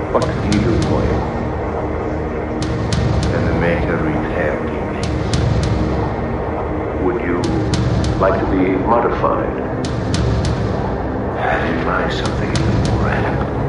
What did he do for you? And the maker repaired he makes. Would you like to be modified? Have in mind something even more radical?